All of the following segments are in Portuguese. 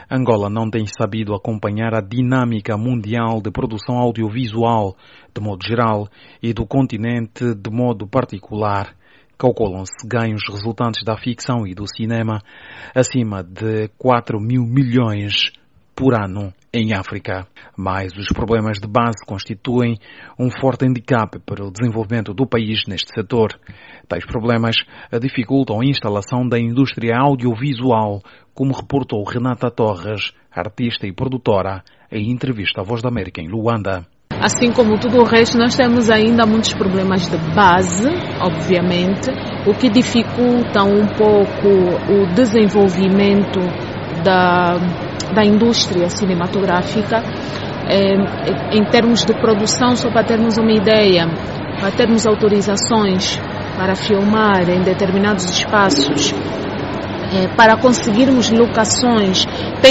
Angola não tem sabido acompanhar a dinâmica mundial de produção audiovisual de modo geral e do continente de modo particular. Calculam-se ganhos resultantes da ficção e do cinema acima de 4 mil milhões por ano em África. Mas os problemas de base constituem um forte handicap para o desenvolvimento do país neste setor. Tais problemas dificultam a instalação da indústria audiovisual, como reportou Renata Torres, artista e produtora, em entrevista à Voz da América em Luanda. Assim como tudo o resto, nós temos ainda muitos problemas de base, obviamente, o que dificulta um pouco o desenvolvimento da indústria cinematográfica. Em termos de produção, só para termos uma ideia, para termos autorizações para filmar em determinados espaços, para conseguirmos locações, tem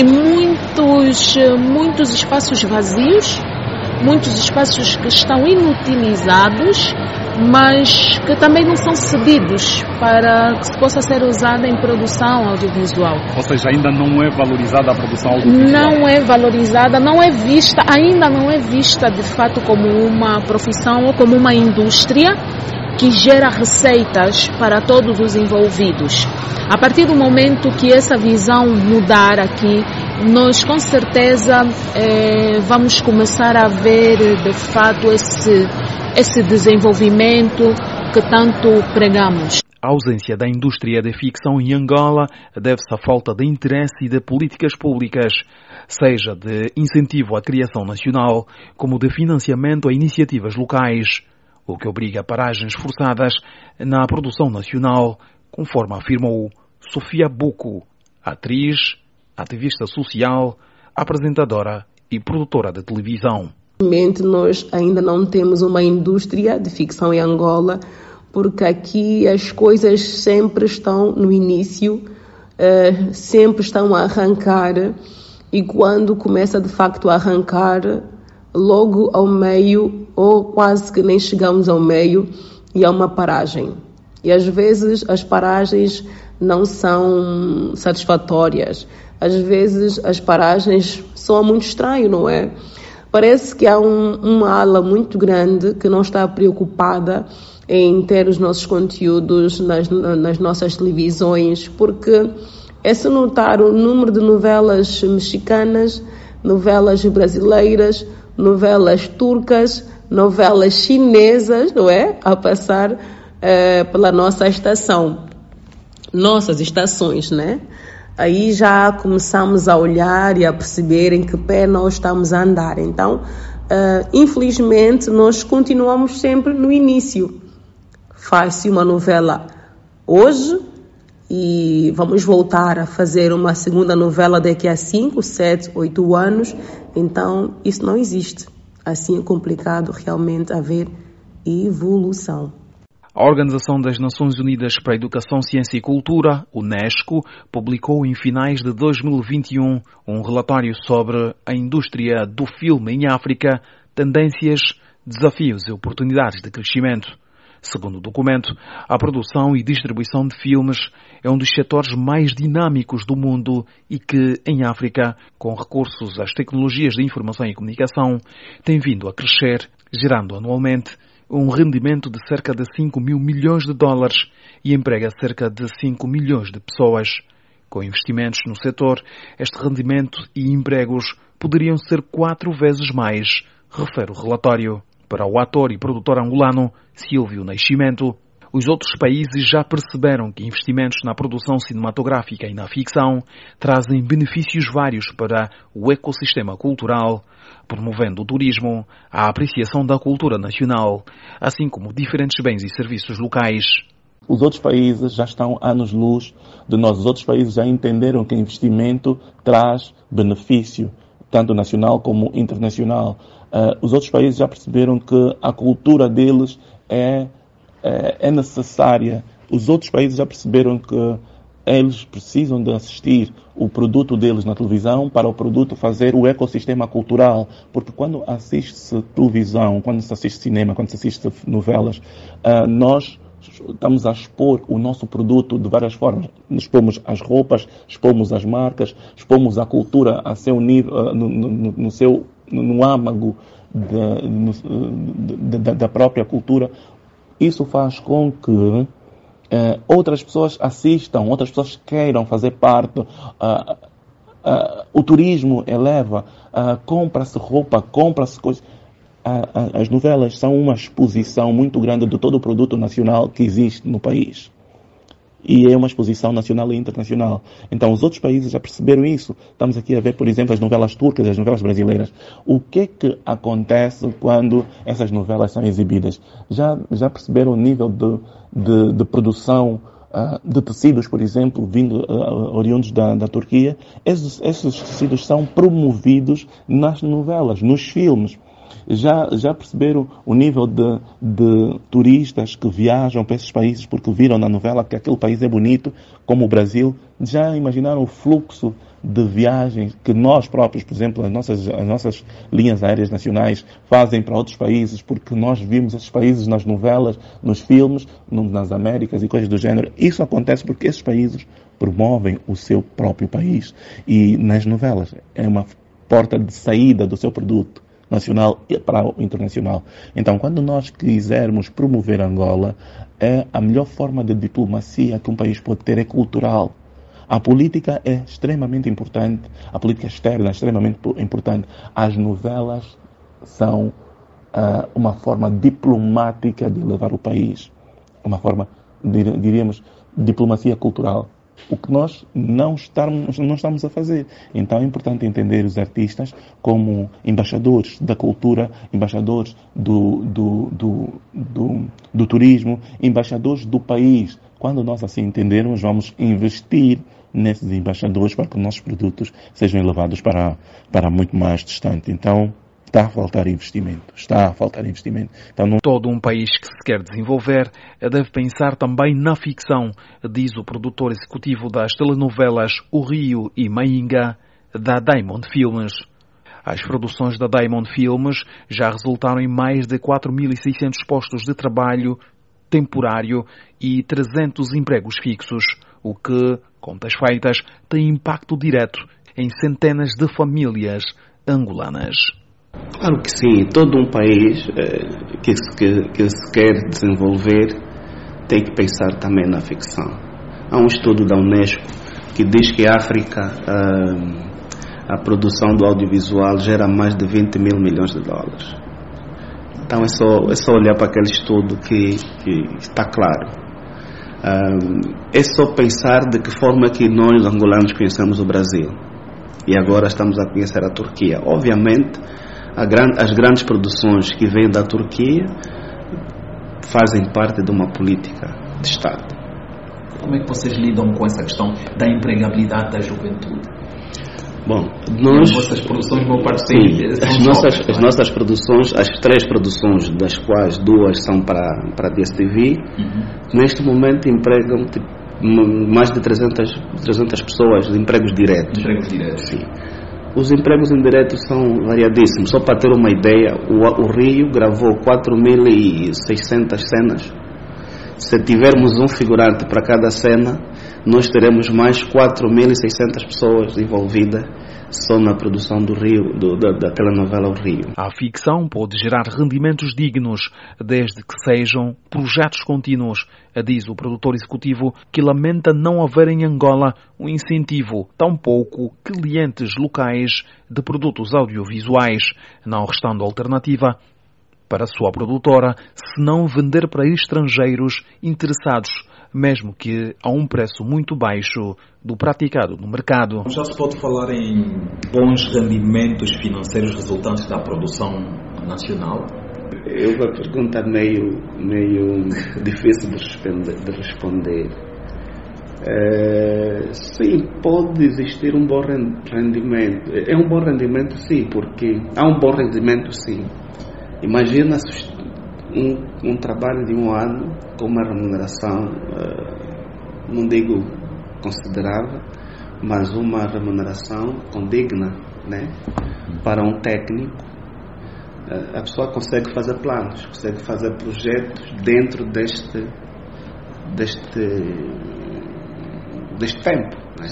muitos espaços vazios, muitos espaços que estão inutilizados, mas que também não são cedidos para que se possa ser usada em produção audiovisual. Ou seja, ainda não é valorizada a produção audiovisual? Não é valorizada, ainda não é vista de fato como uma profissão ou como uma indústria que gera receitas para todos os envolvidos. A partir do momento que essa visão mudar aqui, nós com certeza vamos começar a ver de fato esse desenvolvimento que tanto pregamos. A ausência da indústria de ficção em Angola deve-se à falta de interesse e de políticas públicas, seja de incentivo à criação nacional, como de financiamento a iniciativas locais, o que obriga a paragens forçadas na produção nacional, conforme afirmou Sofia Buco, atriz, ativista social, apresentadora e produtora de televisão. Nós ainda não temos uma indústria de ficção em Angola, porque aqui as coisas sempre estão no início, sempre estão a arrancar, e quando começa de facto a arrancar, logo ao meio, ou quase que nem chegamos ao meio, e há uma paragem. E às vezes as paragens não são satisfatórias. Às vezes as paragens são muito estranhas, não é? Parece que há uma ala muito grande que não está preocupada em ter os nossos conteúdos nas nossas televisões, porque é se notar o número de novelas mexicanas, novelas brasileiras, novelas turcas, novelas chinesas, não é? A passar pela nossa estação. Nossas estações, né? Aí já começamos a olhar e a perceber em que pé nós estamos a andar. Então, infelizmente, nós continuamos sempre no início. Faz-se uma novela hoje e vamos voltar a fazer uma segunda novela daqui a 5, 7, 8 anos. Então, isso não existe. Assim é complicado realmente haver evolução. A Organização das Nações Unidas para a Educação, Ciência e Cultura, UNESCO, publicou em finais de 2021 um relatório sobre a indústria do filme em África, tendências, desafios e oportunidades de crescimento. Segundo o documento, a produção e distribuição de filmes é um dos setores mais dinâmicos do mundo e que, em África, com recursos às tecnologias de informação e comunicação, tem vindo a crescer, gerando anualmente um rendimento de cerca de 5 mil milhões de dólares e emprega cerca de 5 milhões de pessoas. Com investimentos no setor, este rendimento e empregos poderiam ser 4 vezes mais, refere o relatório. Para o ator e produtor angolano Silvio Nascimento, os outros países já perceberam que investimentos na produção cinematográfica e na ficção trazem benefícios vários para o ecossistema cultural, promovendo o turismo, a apreciação da cultura nacional, assim como diferentes bens e serviços locais. Os outros países já estão anos-luz de nós. Os outros países já entenderam que investimento traz benefício, tanto nacional como internacional. Os outros países já perceberam que a cultura deles é necessária. Os outros países já perceberam que eles precisam de assistir o produto deles na televisão para o produto fazer o ecossistema cultural. Porque quando assiste-se televisão, quando se assiste cinema, quando se assiste novelas, nós estamos a expor o nosso produto de várias formas. Expomos as roupas, expomos as marcas, expomos a cultura a seu nível, no âmago da própria cultura. Isso faz com que outras pessoas assistam, outras pessoas queiram fazer parte. O turismo eleva, compra-se roupa, compra-se coisas. As novelas são uma exposição muito grande de todo o produto nacional que existe no país. E é uma exposição nacional e internacional. Então, os outros países já perceberam isso. Estamos aqui a ver, por exemplo, as novelas turcas e as novelas brasileiras. O que acontece quando essas novelas são exibidas? Já perceberam o nível de produção de tecidos, por exemplo, oriundos da Turquia? Esses tecidos são promovidos nas novelas, nos filmes. Já perceberam o nível de turistas que viajam para esses países porque viram na novela que aquele país é bonito, como o Brasil? Já imaginaram o fluxo de viagens que nós próprios, por exemplo, as nossas linhas aéreas nacionais fazem para outros países porque nós vimos esses países nas novelas, nos filmes, nas Américas e coisas do género? Isso acontece porque esses países promovem o seu próprio país. E nas novelas é uma porta de saída do seu produto nacional e para o internacional. Então, quando nós quisermos promover Angola, a melhor forma de diplomacia que um país pode ter é cultural. A política é extremamente importante, a política externa é extremamente importante. As novelas são uma forma diplomática de levar o país, uma forma, diríamos, diplomacia cultural. O que nós não estamos a fazer. Então é importante entender os artistas como embaixadores da cultura, embaixadores do turismo, embaixadores do país. Quando nós assim entendermos, vamos investir nesses embaixadores para que os nossos produtos sejam levados para muito mais distante. Então, está a faltar investimento. Então, Todo um país que se quer desenvolver deve pensar também na ficção, diz o produtor executivo das telenovelas O Rio e Mainga, da Diamond Filmes. As produções da Diamond Filmes já resultaram em mais de 4.600 postos de trabalho temporário e 300 empregos fixos, o que, contas feitas, tem impacto direto em centenas de famílias angolanas. Claro que sim, todo um país que se quer desenvolver tem que pensar também na ficção. Há um estudo da Unesco que diz que a África, a produção do audiovisual gera mais de 20 mil milhões de dólares. Então é só olhar para aquele estudo que está claro. É só pensar de que forma que nós angolanos conhecemos o Brasil e agora estamos a conhecer a Turquia. Obviamente, as grandes produções que vêm da Turquia fazem parte de uma política de Estado. Como é que vocês lidam com essa questão da empregabilidade da juventude? Bom, as vossas produções vão partir. As nossas produções, as 3 produções, das quais 2 são para a DSTV, neste momento empregam mais de 300 pessoas de empregos diretos. Sim. Os empregos indiretos são variadíssimos. Só para ter uma ideia, o Rio gravou 4.600 cenas. Se tivermos um figurante para cada cena, nós teremos mais 4.600 pessoas envolvidas só na produção do Rio, da telenovela O Rio. A ficção pode gerar rendimentos dignos, desde que sejam projetos contínuos, diz o produtor executivo, que lamenta não haver em Angola um incentivo, tampouco clientes locais de produtos audiovisuais, não restando alternativa para a sua produtora, se não vender para estrangeiros interessados, mesmo que a um preço muito baixo do praticado no mercado. Já se pode falar em bons rendimentos financeiros resultantes da produção nacional? É uma pergunta meio difícil de responder. Sim, pode existir um bom rendimento. É um bom rendimento, sim, porque há um bom rendimento, sim. Imagina um trabalho de um ano com uma remuneração, não digo considerável, mas uma remuneração condigna, né? Para um técnico. A pessoa consegue fazer planos, consegue fazer projetos dentro deste tempo, né?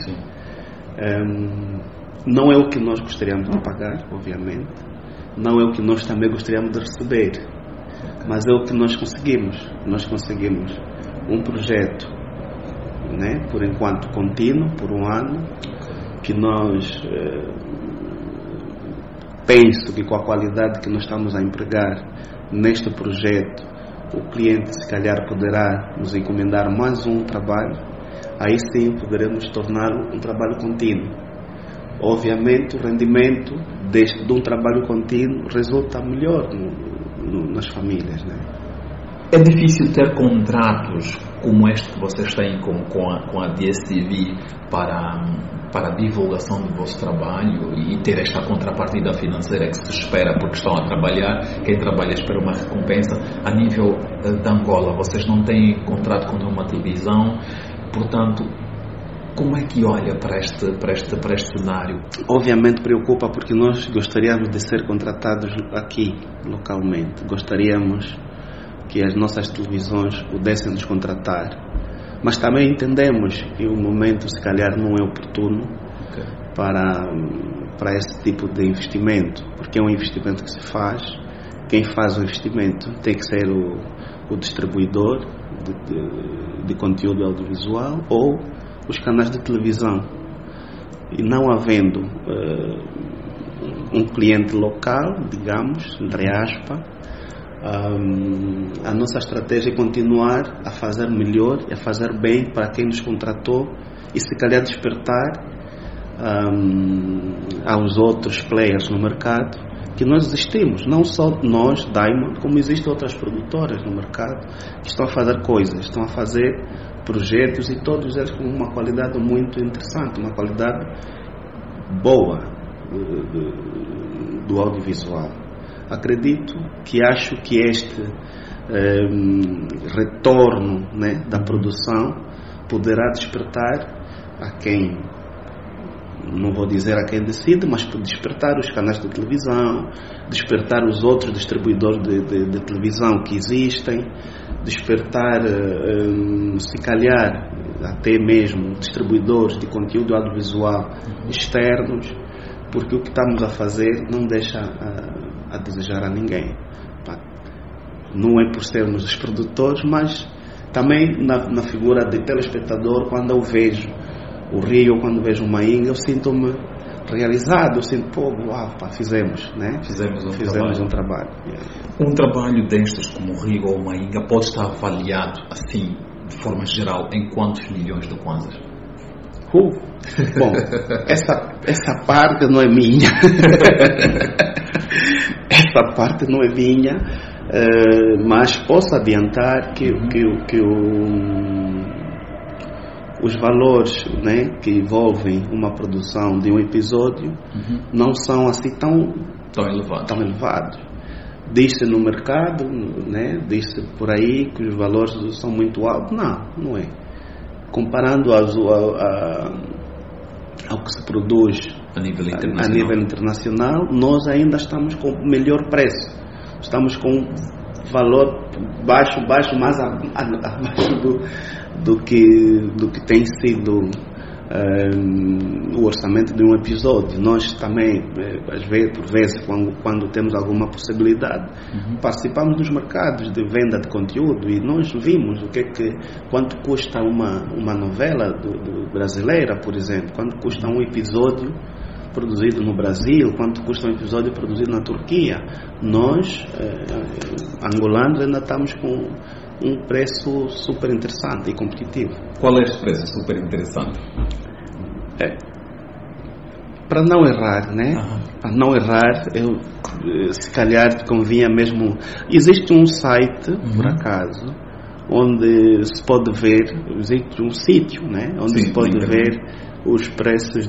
Não é o que nós gostaríamos de pagar, obviamente, não é o que nós também gostaríamos de receber, mas é o que nós conseguimos. Nós conseguimos um projeto, né, por enquanto contínuo, por um ano, que nós penso que com a qualidade que nós estamos a empregar neste projeto, o cliente se calhar poderá nos encomendar mais um trabalho, aí sim poderemos tornar um trabalho contínuo. Obviamente o rendimento de um trabalho contínuo resulta melhor nas famílias, né? É difícil ter contratos como este que vocês têm com a DSTV para a divulgação do vosso trabalho e ter esta contrapartida financeira que se espera porque estão a trabalhar. Quem trabalha espera uma recompensa. A nível de Angola, vocês não têm contrato com nenhuma televisão, portanto, como é que olha para este cenário? Obviamente preocupa, porque nós gostaríamos de ser contratados aqui, localmente. Gostaríamos que as nossas televisões pudessem nos contratar, mas também entendemos que o momento se calhar não é oportuno para esse tipo de investimento, porque é um investimento que se faz. Quem faz o investimento tem que ser o distribuidor de conteúdo audiovisual ou os canais de televisão, e não havendo um cliente local, digamos, entre aspas, a nossa estratégia é continuar a fazer melhor e a fazer bem para quem nos contratou e se calhar despertar aos outros players no mercado que nós existimos, não só nós, Diamond, como existem outras produtoras no mercado que estão a fazer coisas, estão a fazer projetos, e todos eles com uma qualidade muito interessante, uma qualidade boa do audiovisual. Acredito que acho que este retorno, né, da produção poderá despertar a quem, não vou dizer a quem decide, mas despertar os canais de televisão, despertar os outros distribuidores de televisão que existem, despertar, se calhar, até mesmo distribuidores de conteúdo audiovisual externos, porque o que estamos a fazer não deixa a desejar a ninguém. Não é por sermos os produtores, mas também na figura de telespectador. Quando eu vejo o Rio, quando vejo o Mainga, eu sinto-me realizado, eu sinto, fizemos, né? Fizemos um trabalho. Um trabalho destes como o Rio ou o Mainga pode estar avaliado assim, de forma geral, em quantos milhões de kwanzas? Bom, essa parte não é minha. Essa parte não é minha, mas posso adiantar que os valores, né, que envolvem uma produção de um episódio não são assim tão elevados. Diz-se no mercado, né, diz-se por aí que os valores são muito altos. Não é. Comparando ao que se produz a nível internacional, nós ainda estamos com o melhor preço. Estamos com valor baixo, mais abaixo do que tem sido o orçamento de um episódio. Nós também, por vezes, quando temos alguma possibilidade, participamos dos mercados de venda de conteúdo, e nós vimos quanto custa uma novela brasileira, por exemplo, quanto custa um episódio produzido no Brasil, quanto custa um episódio produzido na Turquia. Nós, angolanos, ainda estamos com um preço super interessante e competitivo. Qual é esse preço super interessante? Para não errar, né? Para não errar, se calhar convinha mesmo. Existe um site, por acaso, onde se pode ver, existe um sítio, né? Onde se pode ver os preços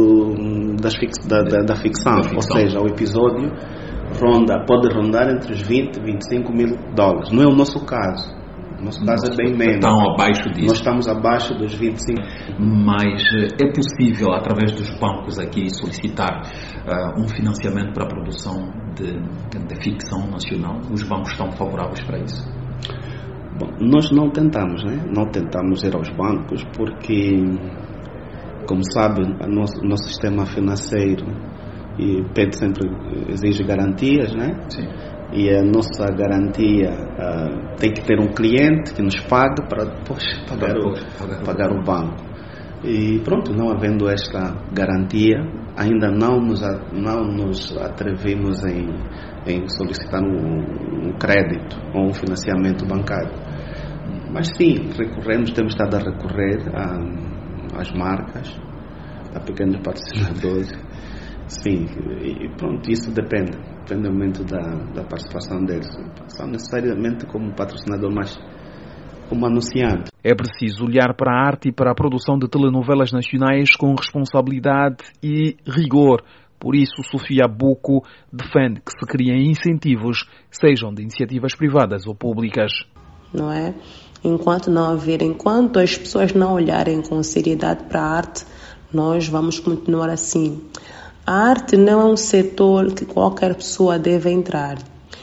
da ficção, ou seja, o episódio pode rondar entre os 20 e 25 mil dólares. Não é o nosso caso. O nosso caso é bem menos. Estão abaixo disso. Nós estamos abaixo dos 25. Mas é possível, através dos bancos aqui, solicitar um financiamento para a produção de ficção nacional? Os bancos estão favoráveis para isso? Bom, nós não tentamos, né? Não tentamos ir aos bancos porque, como sabe, o nosso sistema financeiro pede sempre, exige garantias, né? Sim. E a nossa garantia tem que ter um cliente que nos pague para depois pagar o banco. E pronto, não havendo esta garantia, ainda não nos atrevimos em solicitar um crédito ou um financiamento bancário. Mas sim, temos estado a recorrer às marcas, a pequenos patrocinadores. Sim, e pronto, isso depende muito da participação deles. Não são necessariamente como patrocinador, mas como anunciante. É preciso olhar para a arte e para a produção de telenovelas nacionais com responsabilidade e rigor. Por isso, Sofia Buco defende que se criem incentivos, sejam de iniciativas privadas ou públicas. Não é? Enquanto as pessoas não olharem com seriedade para a arte, nós vamos continuar assim. A arte não é um setor que qualquer pessoa deve entrar.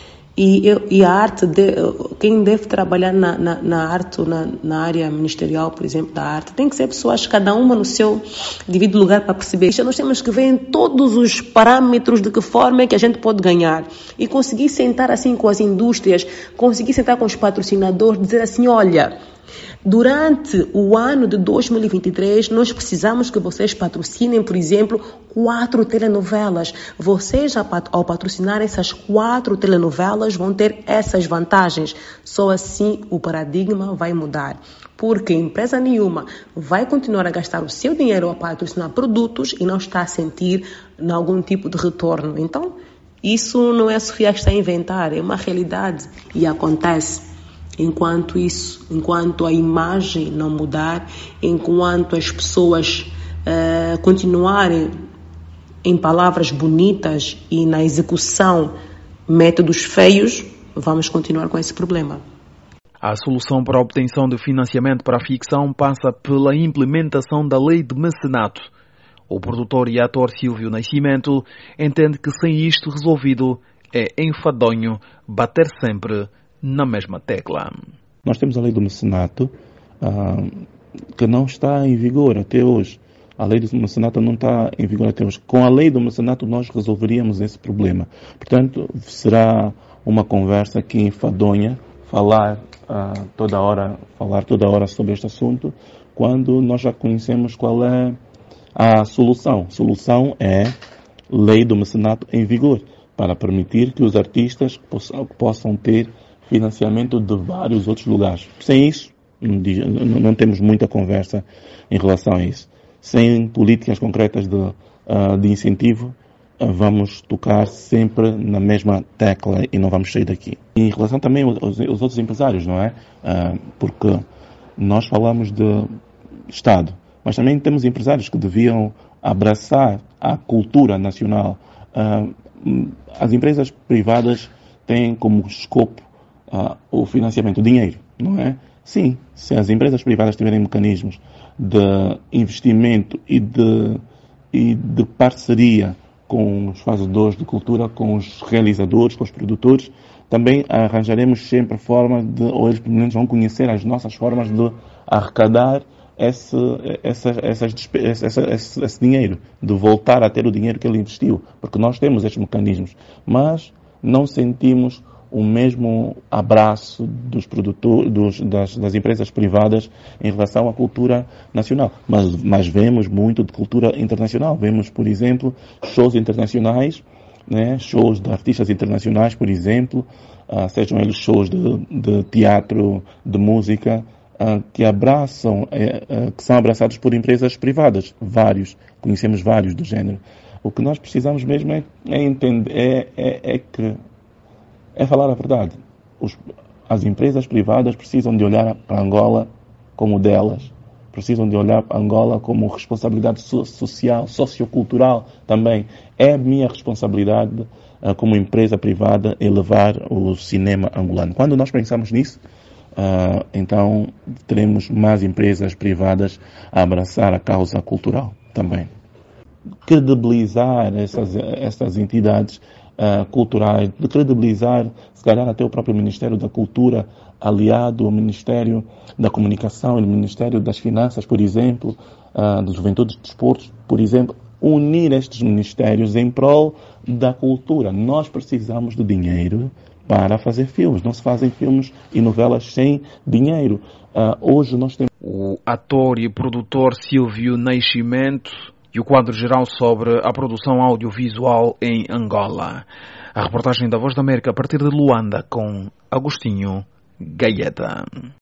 E a arte, quem deve trabalhar na arte, na área ministerial, por exemplo, da arte, tem que ser pessoas, cada uma no seu devido lugar para perceber. Nós temos que ver em todos os parâmetros de que forma é que a gente pode ganhar. E conseguir sentar assim com as indústrias, conseguir sentar com os patrocinadores, dizer assim, olha, durante o ano de 2023, nós precisamos que vocês patrocinem, por exemplo, 4 telenovelas. Vocês, ao patrocinar essas 4 telenovelas, vão ter essas vantagens. Só assim o paradigma vai mudar. Porque empresa nenhuma vai continuar a gastar o seu dinheiro a patrocinar produtos e não está a sentir algum tipo de retorno. Então, isso não é a Sofia que está a inventar, é uma realidade e acontece. Enquanto a imagem não mudar, enquanto as pessoas continuarem em palavras bonitas e na execução métodos feios, vamos continuar com esse problema. A solução para a obtenção de financiamento para a ficção passa pela implementação da lei de mecenato. O produtor e ator Silvio Nascimento entende que sem isto resolvido é enfadonho bater sempre na mesma tecla. Nós temos a lei do mecenato que não está em vigor até hoje. A lei do mecenato não está em vigor até hoje. Com a lei do mecenato nós resolveríamos esse problema. Portanto, será uma conversa que enfadonha falar toda hora sobre este assunto, quando nós já conhecemos qual é a solução. A solução é lei do mecenato em vigor, para permitir que os artistas possam ter financiamento de vários outros lugares. Sem isso, não temos muita conversa em relação a isso. Sem políticas concretas de incentivo, vamos tocar sempre na mesma tecla e não vamos sair daqui. E em relação também aos outros empresários, não é? Porque nós falamos de Estado, mas também temos empresários que deviam abraçar a cultura nacional. As empresas privadas têm como escopo o financiamento, o dinheiro, não é? Sim, se as empresas privadas tiverem mecanismos de investimento e de parceria com os fazedores de cultura, com os realizadores, com os produtores, também arranjaremos sempre formas ou eles pelo menos vão conhecer as nossas formas de arrecadar esse dinheiro, de voltar a ter o dinheiro que ele investiu, porque nós temos estes mecanismos, mas não sentimos o mesmo abraço dos produtores, das empresas privadas em relação à cultura nacional. Mas vemos muito de cultura internacional. Vemos, por exemplo, shows internacionais, né? Shows de artistas internacionais, por exemplo, sejam eles shows de teatro, de música, que são abraçados por empresas privadas. Conhecemos vários do género. O que nós precisamos mesmo é entender, é falar a verdade. As empresas privadas precisam de olhar para Angola como delas. Precisam de olhar para Angola como responsabilidade social, sociocultural também. É minha responsabilidade como empresa privada elevar o cinema angolano. Quando nós pensamos nisso, então teremos mais empresas privadas a abraçar a causa cultural também. Credibilizar essas entidades culturais, de credibilizar, se calhar até o próprio Ministério da Cultura, aliado ao Ministério da Comunicação e ao Ministério das Finanças, por exemplo, da Juventude e Desportos, por exemplo, unir estes ministérios em prol da cultura. Nós precisamos de dinheiro para fazer filmes. Não se fazem filmes e novelas sem dinheiro. Hoje nós temos... O ator e produtor Silvio Nascimento e o quadro geral sobre a produção audiovisual em Angola. A reportagem da Voz da América a partir de Luanda com Agostinho Gaeta.